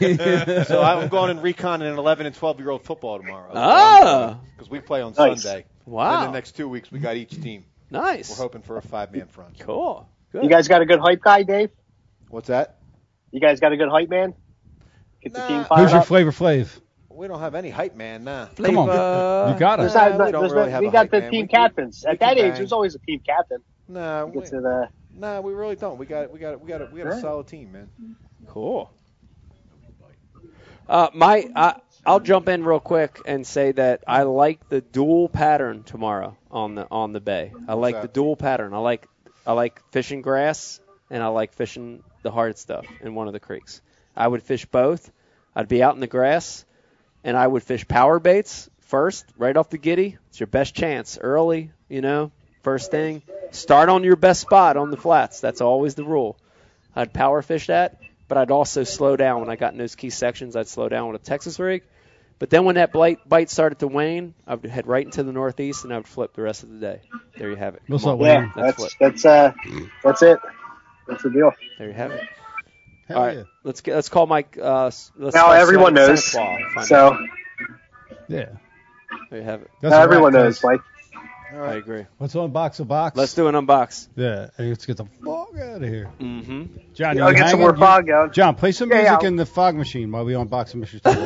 So I'm going and recon an eleven and twelve year old football tomorrow. Ah. Because we play on Nice. Sunday. Wow. Then the next two weeks we got each team. nice. We're hoping for a five-man front. Cool. Good. You guys got a good hype guy, Dave? What's that? You guys got a good hype man? Get the Nah. team fired Who's your up. Flavor Flav? We don't have any hype man, nah. Come on. Flavor. You got There's us. Nah, not- we don't there's really not- have we a got hype the man. team We- captains. we At that can age, bang. there's always a team captain. Nah, we, Get to the nah, we really don't. We got, we got, we got, we got a Right. solid team, man. Cool. Uh, my, I, I'll jump in real quick and say that I like the dual pattern tomorrow on the on the bay. I like that? the dual pattern. I like I like fishing grass and I like fishing the hard stuff in one of the creeks. I would fish both. I'd be out in the grass, and I would fish power baits first, right off the giddy. It's your best chance early, you know, first thing. Start on your best spot on the flats. That's always the rule. I'd power fish that, but I'd also slow down. When I got in those key sections, I'd slow down with a Texas rig. But then when that bite, bite started to wane, I would head right into the northeast, and I would flip the rest of the day. There you have it. What's Come up, on. Wayne? Yeah, That's that's what- that's uh, that's it. That's the deal. There you have it. Hell All right, yeah. let's get let's call Mike. Uh, s- let's Now call everyone Santa knows. Claus. Find So out. Yeah. There you have it. That's now all everyone right, knows, guys. Mike. All I right. agree. Let's unbox a box. Let's do an unbox. Yeah, and let's get the fog out of here. Mm-hmm. John, you I'll get some hanging? more You- fog going. John, play some Yeah, music yeah. in the fog machine while we unbox the Mister Tackle.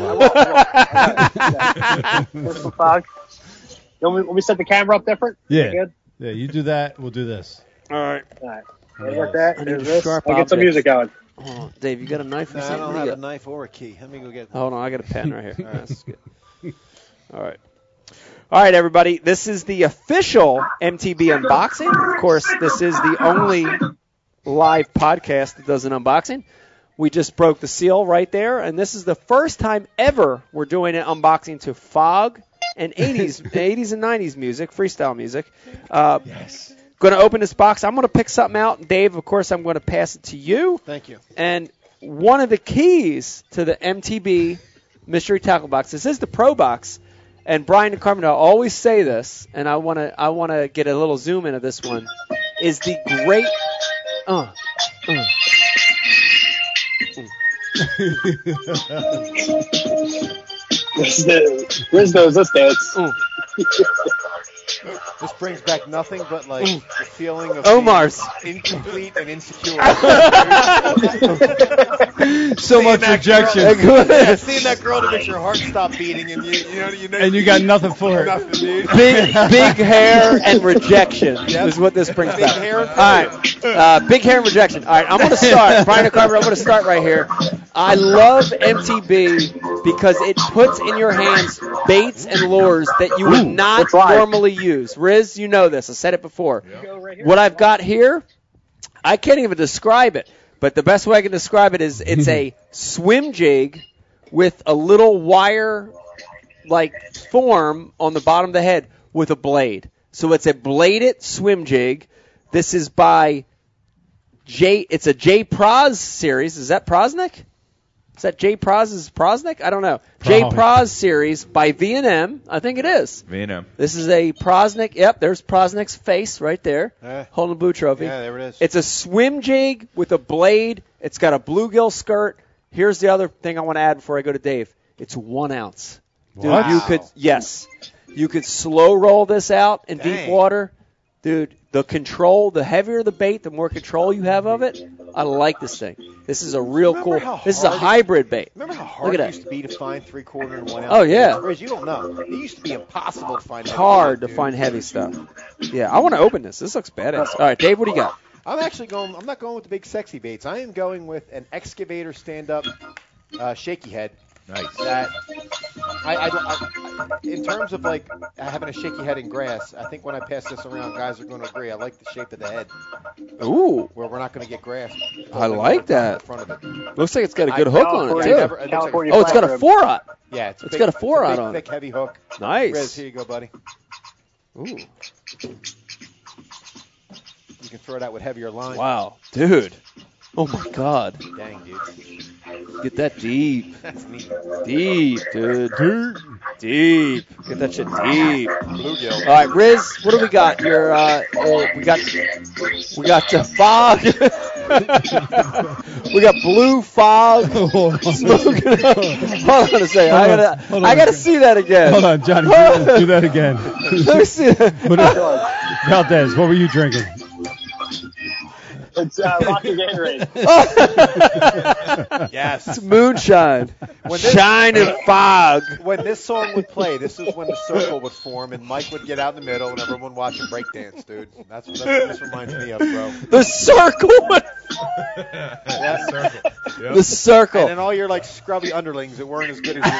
Where's the fog? You want me, want me to set the camera up different? Yeah. Good? Yeah, you do that. We'll do this. All right. All right. What about that? I need There's a this. sharp I'll get some object. music going. Hold on. Dave, you got a knife or No, I something? don't What have do a you knife or a key. Let me go get. got? Hold on. I got a pen right here. All right, that's good. All right. All right, everybody. This is the official M T B unboxing. Of course, this is the only live podcast that does an unboxing. We just broke the seal right there, and this is the first time ever we're doing an unboxing to fog and eighties, eighties and nineties music, freestyle music. Uh, yes. Going to open this box. I'm going to pick something out. Dave, of course, I'm going to pass it to you. Thank you. And one of the keys to the M T B Mystery Tackle Box, this is the Pro Box, and Brian and Carmen always say this, and I want to I want to get a little zoom into this one, is the great... Uh, uh. Riz knows this dance. Mm. This brings back nothing but like Mm. the feeling of Omar's. being incomplete and insecure. So much that rejection. Yeah, seeing that girl that makes your heart stop beating, and you, you know, you know, And you got nothing for it. nothing, dude. Big, big hair and rejection Yep. is what this brings Big back. hair and All right, uh, big hair and rejection. All right, I'm going to start. Brian Carver, I'm going to start right here. I love M T B because it puts in your hands baits and lures that you would not it's live. normally use. Riz, you know this. I said it before. What I've got here, I can't even describe it, but the best way I can describe it is it's a swim jig with a little wire like form on the bottom of the head with a blade. So it's a bladed swim jig. This is by J. It's a J. Proz series. Is that Prosnik? Is that J. Proz's Prosnik? I don't know. J. Probably. Proz series by V and M. I think it is. V and M. This is a Prosnik. Yep, there's Prosnik's face right there, Yeah. holding a blue trophy. Yeah, there it is. It's a swim jig with a blade. It's got a bluegill skirt. Here's the other thing I want to add before I go to Dave. It's one ounce. Dude, What? you could yes, you could slow roll this out in deep Dang. water, dude. The control, the heavier the bait, the more control you have of it. I like this thing. This is a real Remember cool. how This is a hard it- hybrid bait. Remember how Look hard at it that. used to be to find three quarter and one ounce? Oh, yeah. Riz, you don't know. It used to be impossible to find. heavy Hard to stuff, dude. find heavy stuff. Yeah, I want to open this. This looks badass. All right, Dave, what do you got? I'm actually going. I'm not going with the big sexy baits. I am going with an excavator stand-up uh, shaky head. Nice. That I, I, don't- I, in terms of like having a shaky head in grass, I think when I pass this around, guys are going to agree. I like the shape of the head, Ooh, where we're not going to get grass. I like that. In front of it. looks like it's got a good I- hook on it California too. never- it looks like a- California Oh, it's got a flat four aught. Yeah, it's, a It's big, got a four it's aught big, on it. thick, heavy hook. Riz, Nice. here you go, buddy. Ooh, You can throw it out with heavier line. wow, dude. Oh my God, Dang, dude. get that deep, That's neat. deep, dude, deep. Get that shit deep. Bluegill. All right, Riz, what do we got? Your uh, uh, we got we got the fog. We got blue fog smoking up. Hold on a second. I gotta Hold on. I gotta see that again. Hold on, Johnny. Do that, do that again. Let me see that. What, Valdez, what were you drinking? It's uh, Rocky Gatorade. Yes. It's moonshine. When this- Shine and fog. When this song would play, this is when the circle would form, and Mike would get out in the middle, and everyone watching breakdance, dude. That's what, that's what this reminds me of, bro. The circle. Yeah. Circle. Yep. The circle. And then all your like scrubby underlings that weren't as good as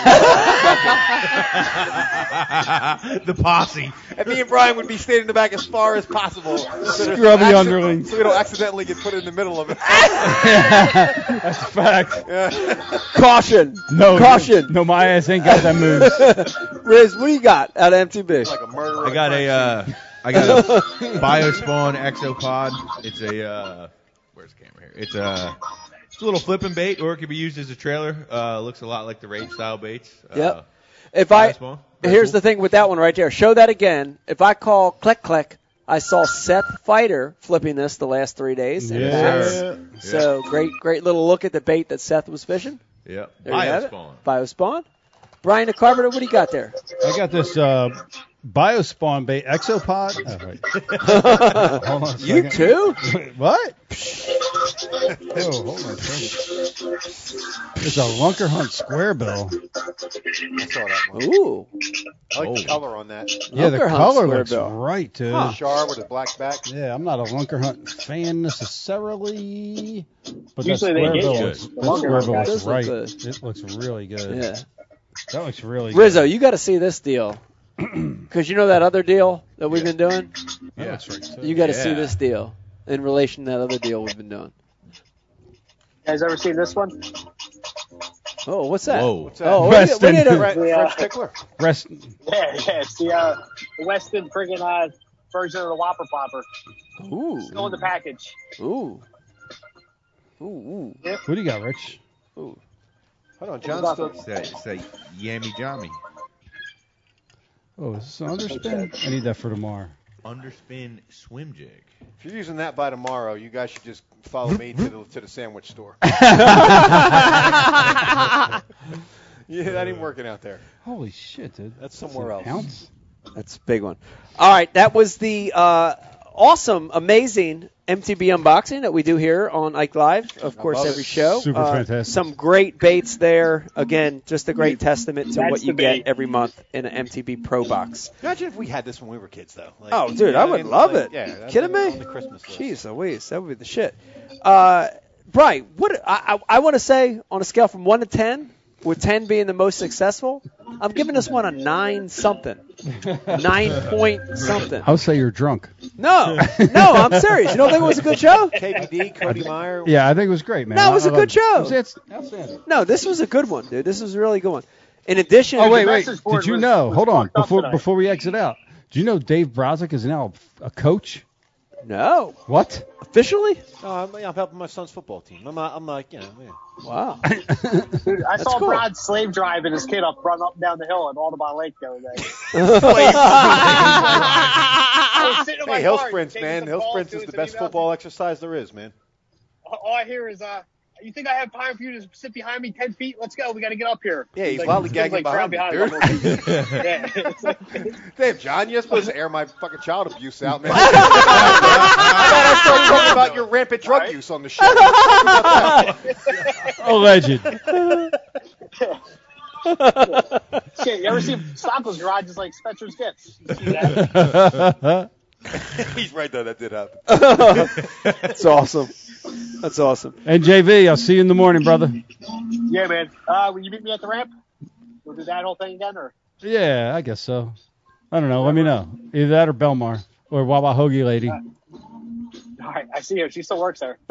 you. The posse. And me and Brian would be staying in the back as far as possible. So there's no Scrubby accident- underlings. So we don't accidentally get put in the middle of it. That's a fact. Yeah. Caution. No, Caution. No, my ass ain't got that moves. Riz, what do you got out of M T B? Like a murderer. I got a, uh, I got a Biospawn Exopod. It's a, uh, where's the camera here? It's a, it's a little flipping bait, or it could be used as a trailer. Uh, looks a lot like the rape style baits. Yep. Uh, If I Biospawn. Very here's cool. the thing with that one right there. Show that again. If I call click click, I saw Seth Fighter flipping this the last three days. and Yes. that's- So great, great little look at the bait that Seth was fishing. Yep. There you have it. Biospawn. Biospawn. Brian the Carpenter, what do you got there? I got this uh, Biospawn bait Exopod. Oh, wait. Hold on a You second. too? Wait, what? Oh, hold on a second. It's a Lunker Hunt Square Bill. I saw that one. Ooh. I like the Oh. color on that. Yeah, the Lunker Hunt color Square looks Bill. right, dude. Huh. Char with a black back. Yeah, I'm not a Lunker Hunt fan necessarily, but Usually that they Square get Bill you. looks, The that Lunker Square Hunt Bill guys looks look right. good. It looks really good. Yeah. That looks really Rizzo, good. you got to see this deal. Because you know that other deal that we've been doing? That looks right, too. You got to see Yeah. this deal in relation to that other deal we've been doing. You guys ever seen this one? Oh, what's that? Whoa. What's that? Oh, we, Weston. we need a, French, Yeah. French tickler. Rest. Yeah, yeah. It's the, uh, the Weston friggin' uh, version of the Whopper Popper. ooh, Still in the package. ooh, ooh, ooh, What do you got, Rich? ooh. Hold on, John's still. It's that, it's that yammy jammy. Oh, is this an underspin? I need that for tomorrow. Underspin swim jig. If you're using that by tomorrow, you guys should just follow me to the to the sandwich store. Yeah, that ain't working out there. Holy shit, dude. That's somewhere else. Ounce? That's a big one. All right, that was the uh, awesome, amazing M T B unboxing that we do here on Ike Live, of course, love every it. show. Super Uh, fantastic. Some great baits there. Again, just a great testament to That's what you the bait. get every month in an M T B Pro Box. Imagine if we had this when we were kids, though. Like, Oh, dude, you know I what would mean? love Like, it. Yeah, that's Kidding on- me? On the Christmas list. Jeez Louise, that would be the shit. Uh, Brian, what I, I, I want to say on a scale from one to ten, with ten being the most successful, I'm giving this one a nine something, nine point something. I would say you're drunk. No, no, I'm serious. You don't think it was a good show? K B D, Cody Meyer. Yeah, I think it was great, man. No, it was I- a I good loved it. show. It was it's outstanding. No, this was a good one, dude. This was a really good one. In addition, Oh, wait, the wait. message board Did you was- know? was Hold on. fucked up Before tonight. before we exit out, do you know Dave Brozick is now a coach? no, What? officially? No, I'm, yeah, I'm helping my son's football team. I'm, uh, I'm like, you know, yeah. Wow. Dude, I saw cool. Brad slave driving his kid up, run up and down the hill at Audubon Lake the other day. I was sitting in my Hey, hill car sprints, taking man. some Hill calls, sprints is doing the some best emails. football exercise there is, man. All I hear is, uh, you think I have time for you to sit behind me ten feet? Let's go. We got to get up here. Yeah, he's like, lollygagging like, behind me, crouching dude. him. Yeah. It's like- Damn, John, you're supposed to air my fucking child abuse out, man. I thought I started talking about your rampant drug Right. use on the show. How Alleged. Shit, you ever see Stockless Garage is like Spencer's Gifts? You see that? He's right, though. That did happen. That's awesome. That's awesome. And J V, I'll see you in the morning, brother. Yeah, man. Uh, will you meet me at the ramp? We'll do that whole thing again, or? Yeah, I guess so. I don't know. Let me know. Either that or Belmar or Wawa Hoagie Lady. All right, I see her. She still works there.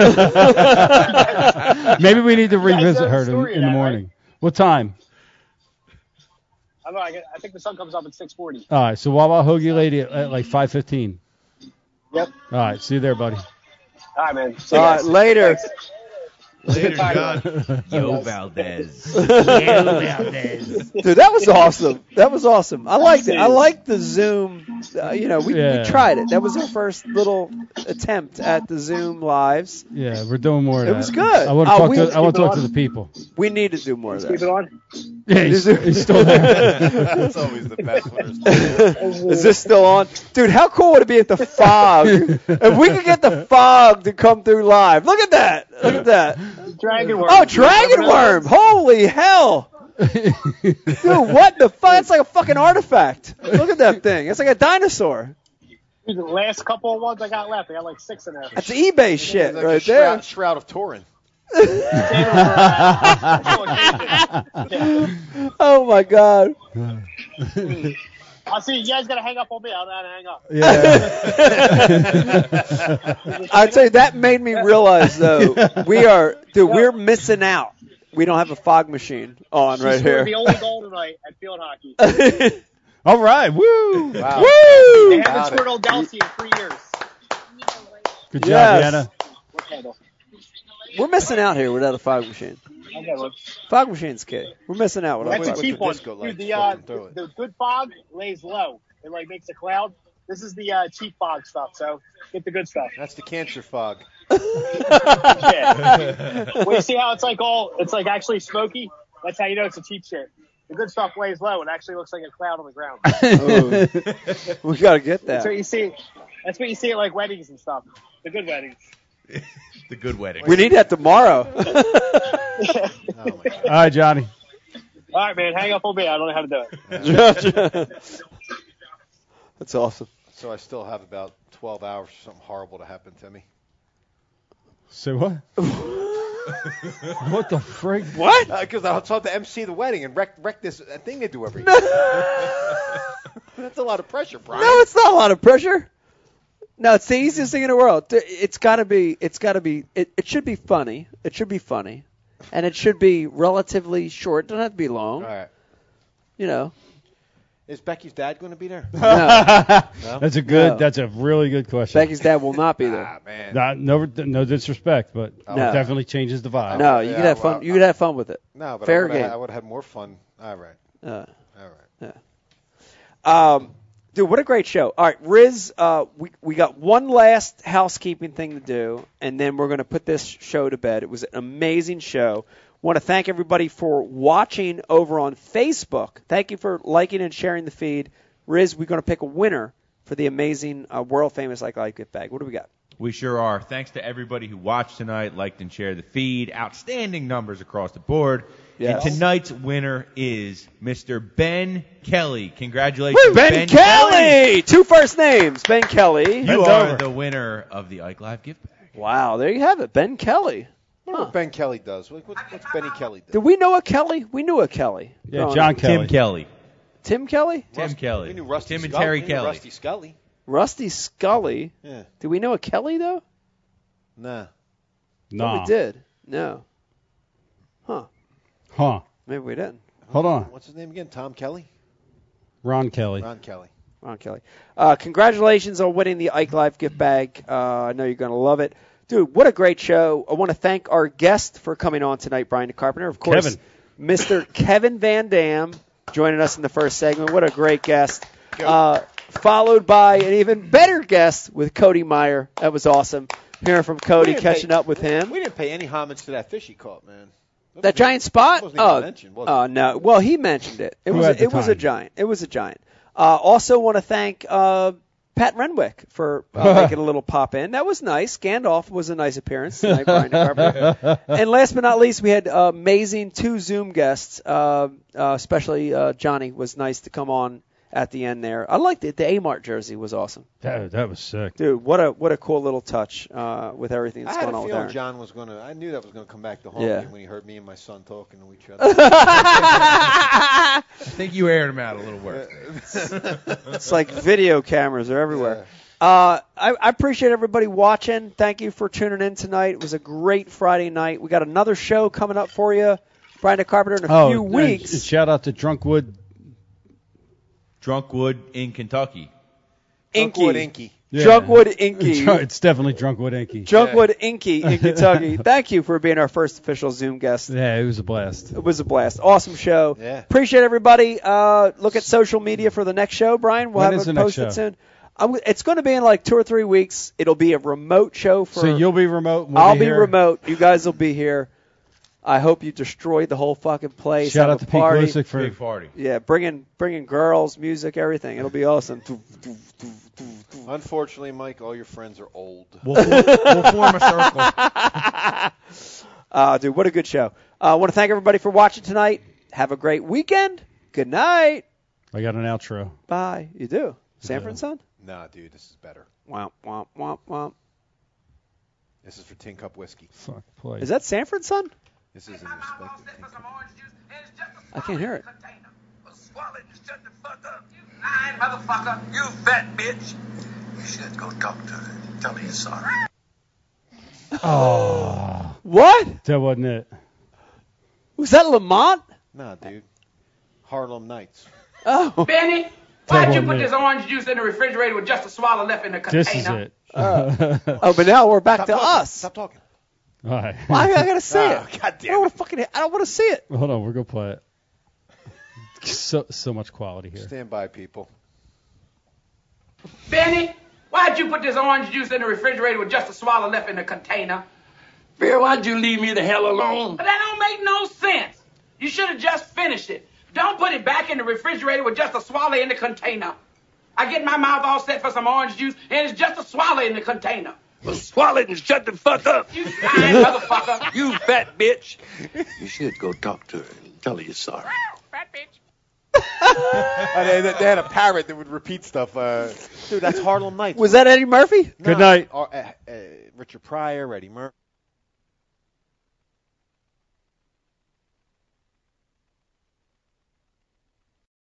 Maybe we need to You guys know revisit the her in, story of in the that, morning. What time? I don't know. I, get, I think the sun comes up at six forty. All right, so Wawa Hoagie Lady at, at like five fifteen. Yep. All right, see you there, buddy. All right, man. See All you right, guys. later. Thanks. Later, time. John. Yo, Valdez. Dude, that was awesome. That was awesome. I liked it. I liked the Zoom. Uh, you know, we, Yeah. we tried it. That was our first little attempt at the Zoom lives. Yeah, we're doing more of It that. was good. I want to Oh, talk we- to I want to keep it talk to on. the people. We need to do more of Keep it that. on. Yeah, he's, he's still there. That's always the best when there's Is this still on? Dude, how cool would it be if the fog, if we could get the fog to come through live? Look at that. Look at that. Dragon worm. Oh, dragon worm. Holy hell. Dude, what the fuck? It's like a fucking artifact. Look at that thing. It's like a dinosaur. Dude, the last couple of ones I got left, I got like six in there. That's eBay shit Like right a there. shroud, shroud of Turin. Oh my God. I'll see you guys gotta hang up on me. I don't know how to hang up. Yeah. I'd say that made me realize though we are dude we're missing out. We don't have a fog machine on She right scored here. the only goal tonight at field hockey. All right. Woo. Wow. Woo! They haven't Got scored it. on Delsey in three years. Good job, Yes. Deanna. What handle? We're missing out here without a fog machine. Okay, look. Fog machine's key. We're missing out without a That's a fog cheap machine. one. disco Dude, lights the, uh, fucking through the, it. the good fog lays low. It like makes a cloud. This is the uh, cheap fog stuff. So get the good stuff. That's the cancer fog. Yeah. Well, you see how it's like all, it's like actually smoky? That's how you know it's a cheap shit. The good stuff lays low. It actually looks like a cloud on the ground. We gotta get That's that. what you see. That's what you see at like weddings and stuff. The good weddings. The good wedding. We need that tomorrow. Oh my God. All right, Johnny. All right, man. Hang up on me. I don't know how to do it. That's awesome. So I still have about twelve hours for something horrible to happen to me. Say what? What the frig? What? Because I was to M C the wedding and wreck, wreck this uh, thing they do every year. That's a lot of pressure, Brian. No, it's not a lot of pressure. No, it's the easiest thing in the world. It's got to be. It's got to be. It, it should be funny. It should be funny, and it should be relatively short. It doesn't have to be long. All right. You know. Is Becky's dad going to be there? No. That's a good. No. That's a really good question. Becky's dad will not be there. Ah, man. Not, no, no disrespect, but No. it definitely changes the vibe. No, you Yeah, could have fun. well, You could have fun with it. No, but Fair I game. would have had more fun. All right. Uh, All right. Um, dude, what a great show. All right, Riz, uh, we, we got one last housekeeping thing to do, and then we're going to put this show to bed. It was an amazing show. Want to thank everybody for watching over on Facebook. Thank you for liking and sharing the feed. Riz, we're going to pick a winner for the amazing uh, world-famous Like Life gift bag. What do we got? We sure are. Thanks to everybody who watched tonight, liked and shared the feed. Outstanding numbers across the board. Yes. And tonight's winner is Mister Ben Kelly. Congratulations, Ben, Ben Kelly! Two first names, Ben Kelly. You Bend are over. the winner of the Ike Live gift bag. Wow, there you have it, Ben Kelly. I wonder what Ben Kelly does. Like, what's, what's Benny Kelly do? Did we know a Kelly? We knew a Kelly. Yeah, growing John up. Kelly. Tim Kelly. Tim Kelly? Tim Kelly. We knew Rusty Tim and Scully. Terry We knew Kelly. Rusty Scully. Rusty Scully. Yeah. Did we know a Kelly, though? Nah. No, Nah. we did. No. Huh. Maybe we didn't. Hold on. What's his name again? Tom Kelly? Ron Kelly. Ron Kelly. Ron Kelly. Uh, congratulations on winning the Ike Life gift bag. Uh, I know you're going to love it. Dude, what a great show. I want to thank our guest for coming on tonight, Brian Carpenter. Of course, Kevin. Mister Kevin Van Dam joining us in the first segment. What a great guest. Uh, followed by an even better guest with Cody Meyer. That was awesome. Hearing from Cody, We didn't catching pay- up with him. We didn't pay any homage to that fish he caught, man. That giant spot? wasn't even Oh, mentioned, was it? oh no. Well, he mentioned it. It Who was had the it was a time? giant. It was a giant. Uh, also, want to thank uh, Pat Renwick for uh, making a little pop in. That was nice. Gandalf was a nice appearance tonight, Brian Carpenter. And last but not least, we had uh, amazing two Zoom guests. Uh, uh, especially uh, Johnny was nice to come on at the end there. I liked it. The A-Mart jersey was awesome. That, that was sick. Dude, what a what a cool little touch uh, with everything that's I had going a on with feeling Aaron. John was going to. I knew that was going to come back to haunt Yeah. me when he heard me and my son talking to each other. I think you aired him out a little worse. It's like video cameras are everywhere. Uh, I, I appreciate everybody watching. Thank you for tuning in tonight. It was a great Friday night. We got another show coming up for you, Brian Carpenter, in a Oh, few and- weeks. and shout out to Drunkwood. Drunkwood in Kentucky. Inky. Drunkwood Inky. Yeah. Drunkwood Inky. It's definitely Drunkwood Inky. Drunkwood Inky in Kentucky. Thank you for being our first official Zoom guest. Yeah, it was a blast. It was a blast. Awesome show. Yeah. Appreciate everybody. Uh, look at social media for the next show, Brian. We'll When have is it the next posted show? soon. I'm, it's going to be in like two or three weeks. It'll be a remote show for. So you'll be remote. We'll I'll be, be here. remote. You guys will be here. I hope you destroyed the whole fucking place. Shout have out a to Pete party. Glusick for. Big party. Yeah, bringing bringing girls, music, everything. It'll be awesome. Unfortunately, Mike, all your friends are old. We'll, for, we'll form a circle. Uh, dude, what a good show. I uh, want to thank everybody for watching tonight. Have a great weekend. Good night. I got an outro. Bye. You do. Sanford and Son? Nah, dude, this is better. Womp, womp, womp, womp. This is for Tin Cup Whiskey. Fuck, play. Is that Sanford's son? This is in respect to Tin Cup. I can't hear it. Swallow it and shut the fuck up. You lying motherfucker. You fat bitch. You should go talk to her. Tell her you're sorry. Oh, What? that wasn't it. Was that Lamont? Nah, dude. Harlem Nights. Oh. Benny, That why'd you wasn't put it. this orange juice in the refrigerator with just a swallow left in the container? This is it. Uh, oh, but now we're back Stop to talking. us. Stop talking. All right. Well, I, I gotta see Oh, it. God I damn don't it. want to fucking. I don't want to see it. Hold on, we're gonna play it. So so much quality here. Stand by, people. Benny, why'd you put this orange juice in the refrigerator with just a swallow left in the container? Bear, why'd you leave me the hell alone? But that don't make no sense. You should have just finished it. Don't put it back in the refrigerator with just a swallow in the container. I get my mouth all set for some orange juice, and it's just a swallow in the container. Well, swallow it and shut the fuck up. You lying motherfucker. You fat bitch. You should go talk to her and tell her you're sorry. Fat bitch. Uh, they, they had a parrot that would repeat stuff. Uh, dude, that's Harlem Nights. Was that Eddie Murphy? Good night. Uh, uh, uh, Richard Pryor, Eddie Murphy.